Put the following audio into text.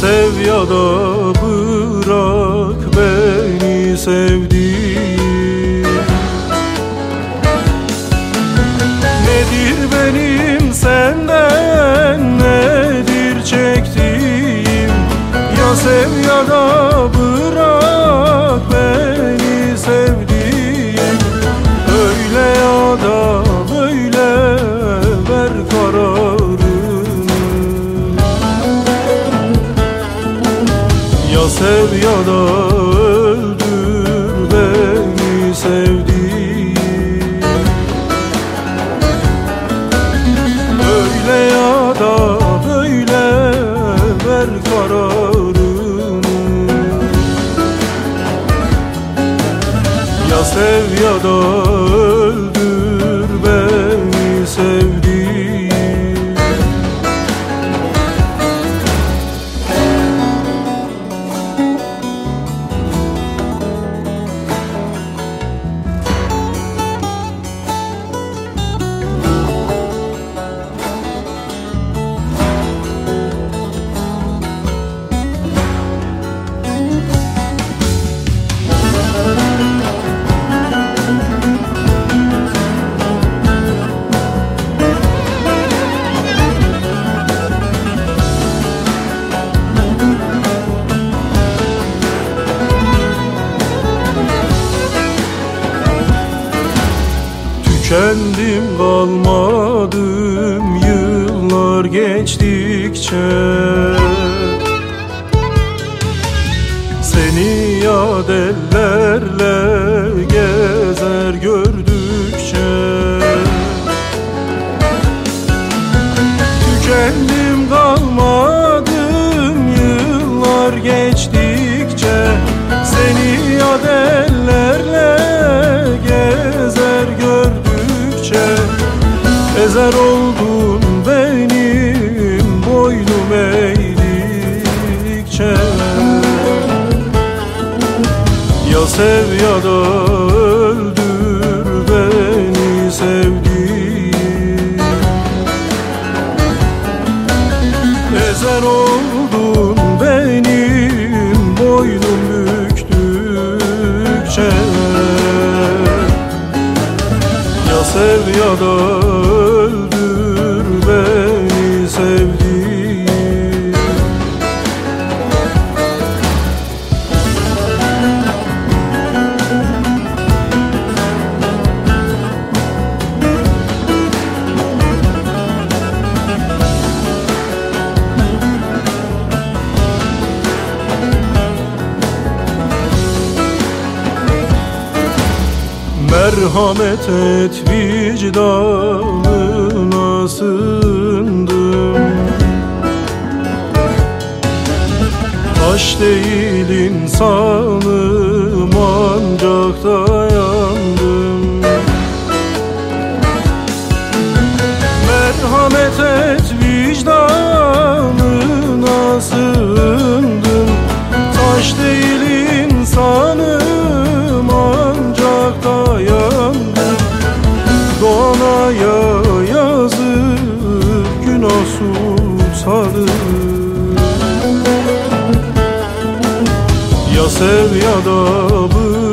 sev ya da bırak beni sevdiğim. Nedir benim senden, nedir çektiğim? Ya sev ya da bırak beni sevdiğim. Öyle ya da böyle ver kararını. Ya sev ya da öldür beni sevdiğim. Öyle ya da böyle ver kararını. Ya sev ya da öldür beni sevdiğim. Tükendim kalmadım yıllar geçtikçe. Seni yad ellerle gezer gördükçe. Tükendim kalmadım yıllar geçtikçe. Seni yad ellerle gezer gördükçe. Ezer oldun benim boynum eğdikçe. Ya sev ya da öldür beni sevdiğim. Ezer oldun benim boynum büktükçe. Ya sev ya da öldür beni sevdiğim. Merhamet et vicdanına sığındım. Taş değil insanım ancak dayandım. Merhamet et vicdanına sığındım. Taş değil insanım ancak dayandım. Doğanaya yazık günah susadım. Ya sev ya da bırak